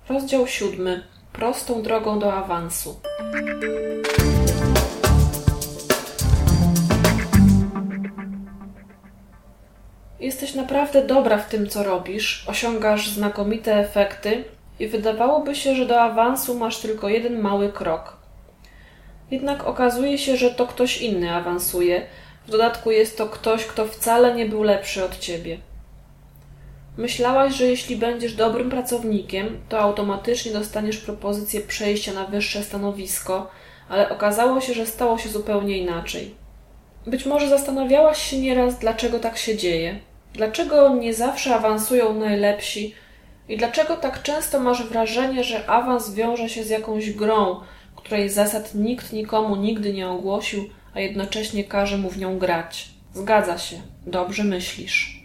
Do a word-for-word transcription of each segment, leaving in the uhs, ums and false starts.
Rozdział siódmy. Prostą drogą do awansu. Jesteś naprawdę dobra w tym, co robisz, osiągasz znakomite efekty i wydawałoby się, że do awansu masz tylko jeden mały krok. Jednak okazuje się, że to ktoś inny awansuje. W dodatku jest to ktoś, kto wcale nie był lepszy od ciebie. Myślałaś, że jeśli będziesz dobrym pracownikiem, to automatycznie dostaniesz propozycję przejścia na wyższe stanowisko, ale okazało się, że stało się zupełnie inaczej. Być może zastanawiałaś się nieraz, dlaczego tak się dzieje, dlaczego nie zawsze awansują najlepsi i dlaczego tak często masz wrażenie, że awans wiąże się z jakąś grą, której zasad nikt nikomu nigdy nie ogłosił, a jednocześnie każe mu w nią grać. Zgadza się, dobrze myślisz.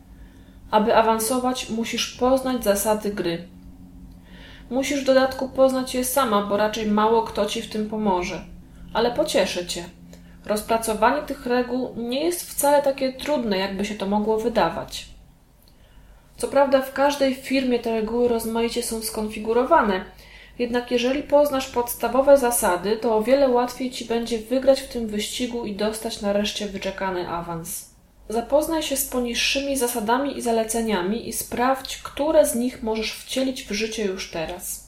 Aby awansować, musisz poznać zasady gry. Musisz w dodatku poznać je sama, bo raczej mało kto ci w tym pomoże. Ale pocieszę cię. Rozpracowanie tych reguł nie jest wcale takie trudne, jakby się to mogło wydawać. Co prawda w każdej firmie te reguły rozmaicie są skonfigurowane, jednak jeżeli poznasz podstawowe zasady, to o wiele łatwiej ci będzie wygrać w tym wyścigu i dostać nareszcie wyczekany awans. Zapoznaj się z poniższymi zasadami i zaleceniami i sprawdź, które z nich możesz wcielić w życie już teraz.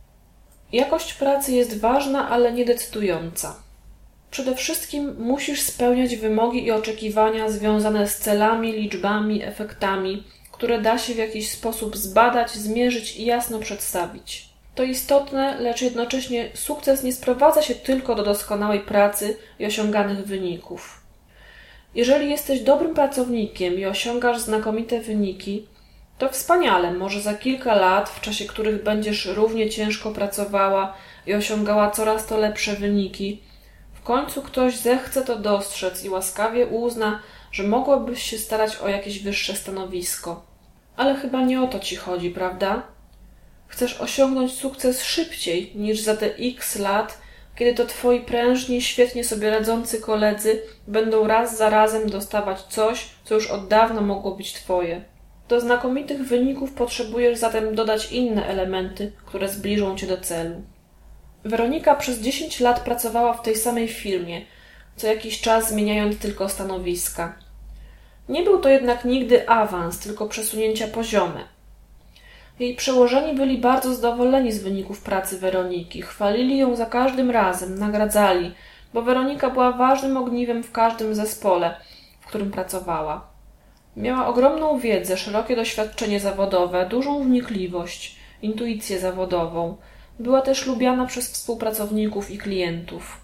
Jakość pracy jest ważna, ale nie decydująca. Przede wszystkim musisz spełniać wymogi i oczekiwania związane z celami, liczbami, efektami, które da się w jakiś sposób zbadać, zmierzyć i jasno przedstawić. To istotne, lecz jednocześnie sukces nie sprowadza się tylko do doskonałej pracy i osiąganych wyników. Jeżeli jesteś dobrym pracownikiem i osiągasz znakomite wyniki, to wspaniale, może za kilka lat, w czasie których będziesz równie ciężko pracowała i osiągała coraz to lepsze wyniki, w końcu ktoś zechce to dostrzec i łaskawie uzna, że mogłabyś się starać o jakieś wyższe stanowisko. Ale chyba nie o to ci chodzi, prawda? Chcesz osiągnąć sukces szybciej niż za te x lat, kiedy to twoi prężni, świetnie sobie radzący koledzy będą raz za razem dostawać coś, co już od dawna mogło być twoje. Do znakomitych wyników potrzebujesz zatem dodać inne elementy, które zbliżą cię do celu. Weronika przez dziesięć lat pracowała w tej samej firmie, co jakiś czas zmieniając tylko stanowiska. Nie był to jednak nigdy awans, tylko przesunięcia poziome. Jej przełożeni byli bardzo zadowoleni z wyników pracy Weroniki, chwalili ją za każdym razem, nagradzali, bo Weronika była ważnym ogniwem w każdym zespole, w którym pracowała. Miała ogromną wiedzę, szerokie doświadczenie zawodowe, dużą wnikliwość, intuicję zawodową. Była też lubiana przez współpracowników i klientów.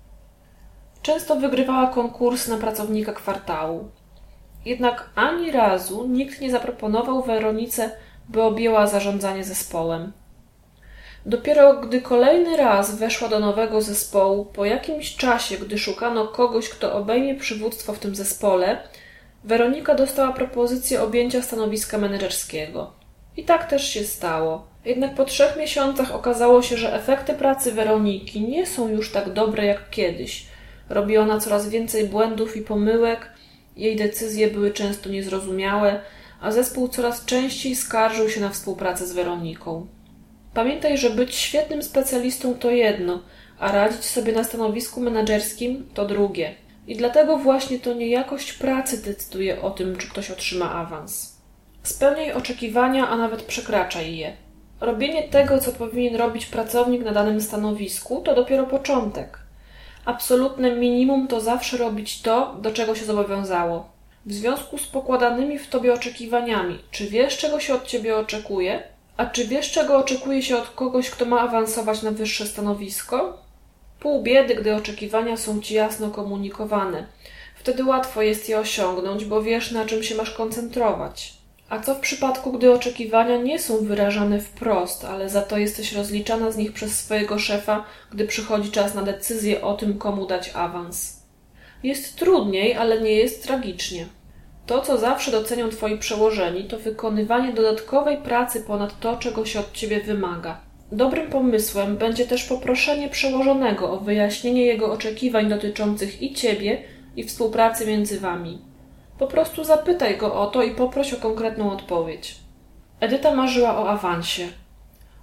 Często wygrywała konkurs na pracownika kwartału. Jednak ani razu nikt nie zaproponował Weronice, by objęła zarządzanie zespołem. Dopiero gdy kolejny raz weszła do nowego zespołu, po jakimś czasie, gdy szukano kogoś, kto obejmie przywództwo w tym zespole, Weronika dostała propozycję objęcia stanowiska menedżerskiego. I tak też się stało. Jednak po trzech miesiącach okazało się, że efekty pracy Weroniki nie są już tak dobre jak kiedyś. Robi ona coraz więcej błędów i pomyłek, jej decyzje były często niezrozumiałe, a zespół coraz częściej skarżył się na współpracę z Weroniką. Pamiętaj, że być świetnym specjalistą to jedno, a radzić sobie na stanowisku menedżerskim to drugie. I dlatego właśnie to nie jakość pracy decyduje o tym, czy ktoś otrzyma awans. Spełniaj oczekiwania, a nawet przekraczaj je. Robienie tego, co powinien robić pracownik na danym stanowisku, to dopiero początek. Absolutne minimum to zawsze robić to, do czego się zobowiązało. W związku z pokładanymi w tobie oczekiwaniami, czy wiesz, czego się od ciebie oczekuje? A czy wiesz, czego oczekuje się od kogoś, kto ma awansować na wyższe stanowisko? Pół biedy, gdy oczekiwania są ci jasno komunikowane. Wtedy łatwo jest je osiągnąć, bo wiesz, na czym się masz koncentrować. A co w przypadku, gdy oczekiwania nie są wyrażane wprost, ale za to jesteś rozliczana z nich przez swojego szefa, gdy przychodzi czas na decyzję o tym, komu dać awans? Jest trudniej, ale nie jest tragicznie. To, co zawsze docenią twoi przełożeni, to wykonywanie dodatkowej pracy ponad to, czego się od ciebie wymaga. Dobrym pomysłem będzie też poproszenie przełożonego o wyjaśnienie jego oczekiwań dotyczących i ciebie, i współpracy między wami. Po prostu zapytaj go o to i poproś o konkretną odpowiedź. Edyta marzyła o awansie.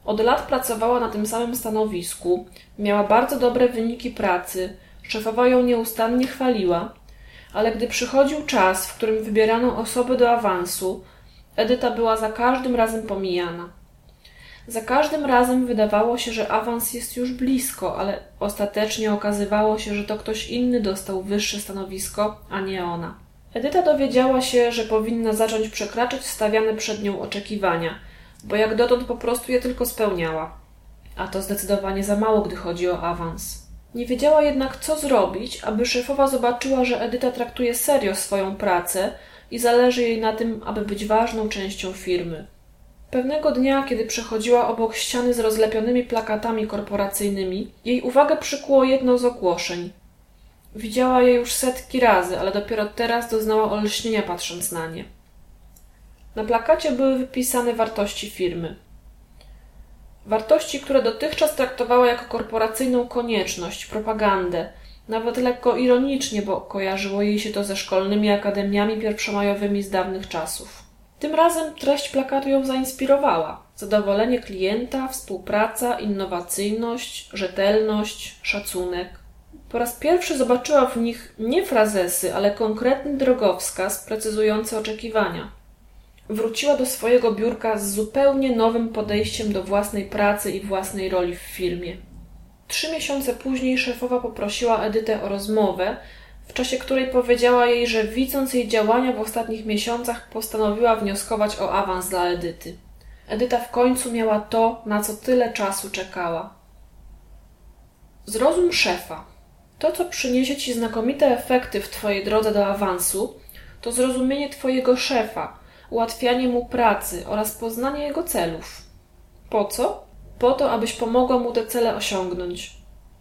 Od lat pracowała na tym samym stanowisku, miała bardzo dobre wyniki pracy, szefowa ją nieustannie chwaliła, ale gdy przychodził czas, w którym wybierano osoby do awansu, Edyta była za każdym razem pomijana. Za każdym razem wydawało się, że awans jest już blisko, ale ostatecznie okazywało się, że to ktoś inny dostał wyższe stanowisko, a nie ona. Edyta dowiedziała się, że powinna zacząć przekraczać stawiane przed nią oczekiwania, bo jak dotąd po prostu je tylko spełniała. A to zdecydowanie za mało, gdy chodzi o awans. Nie wiedziała jednak, co zrobić, aby szefowa zobaczyła, że Edyta traktuje serio swoją pracę i zależy jej na tym, aby być ważną częścią firmy. Pewnego dnia, kiedy przechodziła obok ściany z rozlepionymi plakatami korporacyjnymi, jej uwagę przykuło jedno z ogłoszeń. Widziała je już setki razy, ale dopiero teraz doznała olśnienia, patrząc na nie. Na plakacie były wypisane wartości firmy. Wartości, które dotychczas traktowała jako korporacyjną konieczność, propagandę, nawet lekko ironicznie, bo kojarzyło jej się to ze szkolnymi akademiami pierwszomajowymi z dawnych czasów. Tym razem treść plakatu ją zainspirowała. Zadowolenie klienta, współpraca, innowacyjność, rzetelność, szacunek. Po raz pierwszy zobaczyła w nich nie frazesy, ale konkretny drogowskaz precyzujący oczekiwania. Wróciła do swojego biurka z zupełnie nowym podejściem do własnej pracy i własnej roli w firmie. Trzy miesiące później szefowa poprosiła Edytę o rozmowę, w czasie której powiedziała jej, że widząc jej działania w ostatnich miesiącach postanowiła wnioskować o awans dla Edyty. Edyta w końcu miała to, na co tyle czasu czekała. Zrozum szefa. To, co przyniesie ci znakomite efekty w twojej drodze do awansu, to zrozumienie twojego szefa, ułatwianie mu pracy oraz poznanie jego celów. Po co? Po to, abyś pomogła mu te cele osiągnąć.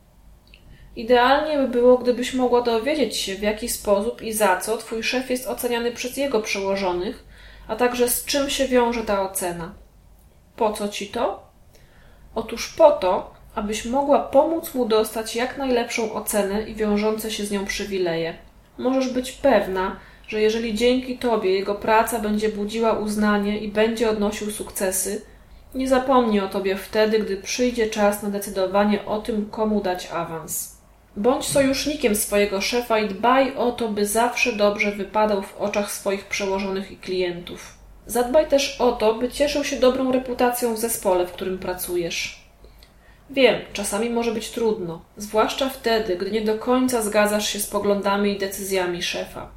Idealnie by było, gdybyś mogła dowiedzieć się, w jaki sposób i za co twój szef jest oceniany przez jego przełożonych, a także z czym się wiąże ta ocena. Po co ci to? Otóż po to, abyś mogła pomóc mu dostać jak najlepszą ocenę i wiążące się z nią przywileje. Możesz być pewna, że jeżeli dzięki tobie jego praca będzie budziła uznanie i będzie odnosił sukcesy, nie zapomni o tobie wtedy, gdy przyjdzie czas na decydowanie o tym, komu dać awans. Bądź sojusznikiem swojego szefa i dbaj o to, by zawsze dobrze wypadał w oczach swoich przełożonych i klientów. Zadbaj też o to, by cieszył się dobrą reputacją w zespole, w którym pracujesz. Wiem, czasami może być trudno, zwłaszcza wtedy, gdy nie do końca zgadzasz się z poglądami i decyzjami szefa.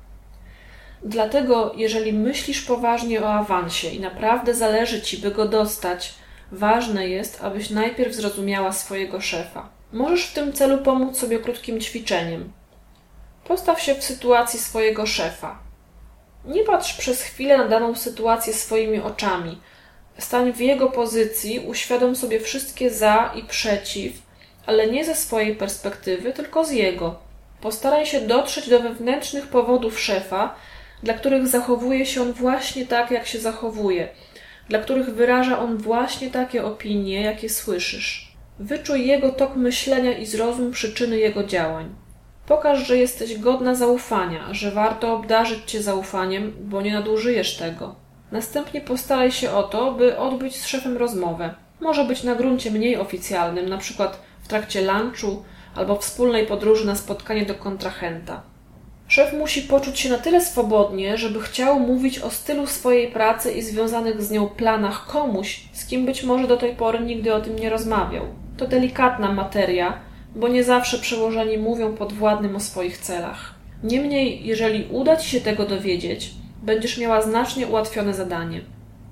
Dlatego, jeżeli myślisz poważnie o awansie i naprawdę zależy ci, by go dostać, ważne jest, abyś najpierw zrozumiała swojego szefa. Możesz w tym celu pomóc sobie krótkim ćwiczeniem. Postaw się w sytuacji swojego szefa. Nie patrz przez chwilę na daną sytuację swoimi oczami. Stań w jego pozycji, uświadom sobie wszystkie za i przeciw, ale nie ze swojej perspektywy, tylko z jego. Postaraj się dotrzeć do wewnętrznych powodów szefa, dla których zachowuje się on właśnie tak, jak się zachowuje, dla których wyraża on właśnie takie opinie, jakie słyszysz. Wyczuj jego tok myślenia i zrozum przyczyny jego działań. Pokaż, że jesteś godna zaufania, że warto obdarzyć cię zaufaniem, bo nie nadużyjesz tego. Następnie postaraj się o to, by odbyć z szefem rozmowę. Może być na gruncie mniej oficjalnym, na przykład w trakcie lunchu albo wspólnej podróży na spotkanie do kontrahenta. Szef musi poczuć się na tyle swobodnie, żeby chciał mówić o stylu swojej pracy i związanych z nią planach komuś, z kim być może do tej pory nigdy o tym nie rozmawiał. To delikatna materia, bo nie zawsze przełożeni mówią podwładnym o swoich celach. Niemniej, jeżeli uda ci się tego dowiedzieć, będziesz miała znacznie ułatwione zadanie.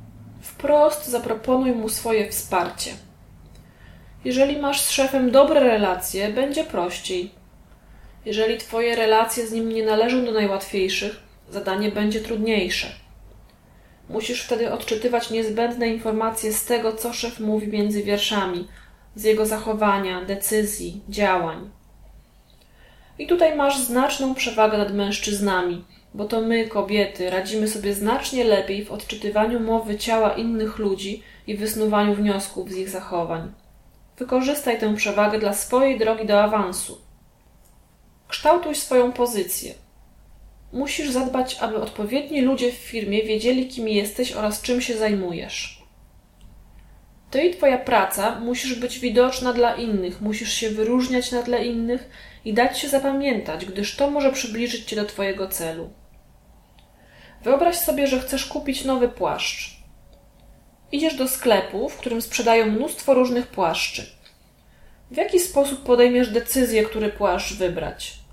Wprost zaproponuj mu swoje wsparcie. Jeżeli masz z szefem dobre relacje, będzie prościej. Jeżeli twoje relacje z nim nie należą do najłatwiejszych, zadanie będzie trudniejsze. Musisz wtedy odczytywać niezbędne informacje z tego, co szef mówi między wierszami, z jego zachowania, decyzji, działań. I tutaj masz znaczną przewagę nad mężczyznami, bo to my, kobiety, radzimy sobie znacznie lepiej w odczytywaniu mowy ciała innych ludzi i wysnuwaniu wniosków z ich zachowań. Wykorzystaj tę przewagę dla swojej drogi do awansu. Kształtuj swoją pozycję. Musisz zadbać, aby odpowiedni ludzie w firmie wiedzieli, kim jesteś oraz czym się zajmujesz. Ty i twoja praca musisz być widoczna dla innych, musisz się wyróżniać na tle innych i dać się zapamiętać, gdyż to może przybliżyć cię do twojego celu. Wyobraź sobie, że chcesz kupić nowy płaszcz. Idziesz do sklepu, w którym sprzedają mnóstwo różnych płaszczy. W jaki sposób podejmiesz decyzję, który płaszcz wybrać?